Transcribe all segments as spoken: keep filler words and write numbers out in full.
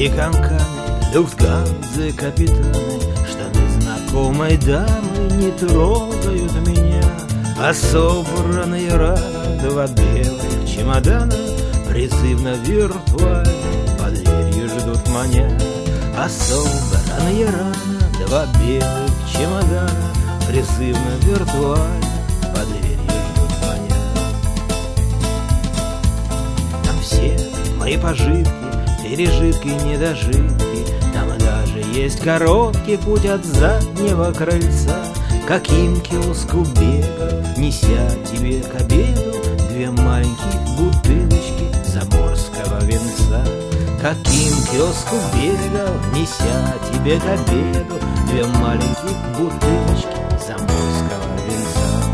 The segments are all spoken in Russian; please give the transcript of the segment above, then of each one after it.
и комками люфтганзы капитаны. Штаны знакомой дамы не трогают меня, а собранные рано два белых чемодана призывно виртуально под дверью ждут маня. А собранные рано два белых чемодана призывно виртуально под дверью ждут маня. Там все мои пожитки, пережитки, недожитки. Там даже есть короткий путь от заднего крыльца, каким киоску бегал, неся тебе к обеду две маленьких бутылочки заморского венца. Каким киоску бегал, неся тебе к обеду две маленьких бутылочки заморского венца.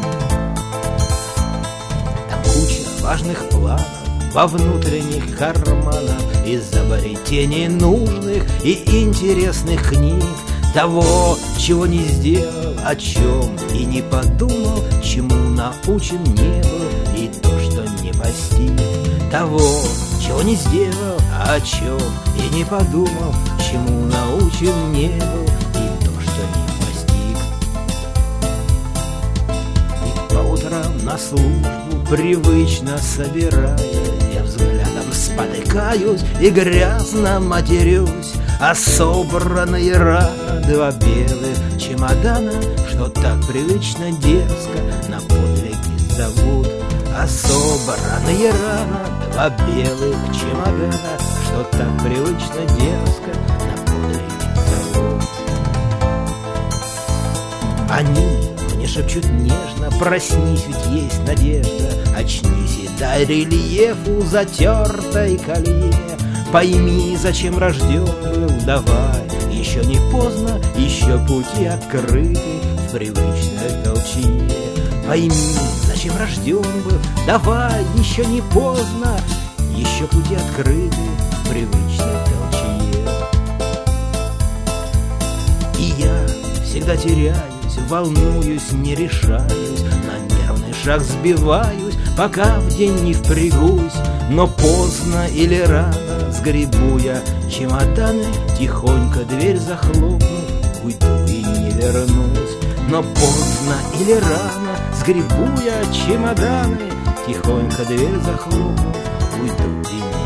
Там куча важных планов во внутренних карманах, изобретений нужных и интересных книг, того, чего не сделал, о чем и не подумал, чему научен не был и то, что не постиг. Того, чего не сделал, о чем и не подумал, чему научен не был и то, что не постиг. И по утрам на службу привычно собирая, я взглядом спотыкаюсь и грязно матерюсь, а собранные рано два белых чемодана, что так привычно дерзко на подвиги зовут. А собранные рано два белых чемодана, что так привычно дерзко на подвиги зовут. Они мне шепчут нежно: проснись, ведь есть надежда, очнись и дай рельефу затертой колее. Пойми, зачем рожден был, давай, еще не поздно, еще пути открыты в привычной толчье. Пойми, зачем рожден был, давай, еще не поздно, еще пути открыты в привычной толчье. И я всегда теряюсь, волнуюсь, не решаюсь, на нервный шаг сбиваюсь, пока в день не впрягусь. Но поздно или рано сгребу я чемоданы, тихонько дверь захлопну, уйду и не вернусь. Но поздно или рано сгребу я чемоданы, тихонько дверь захлопну, уйду и не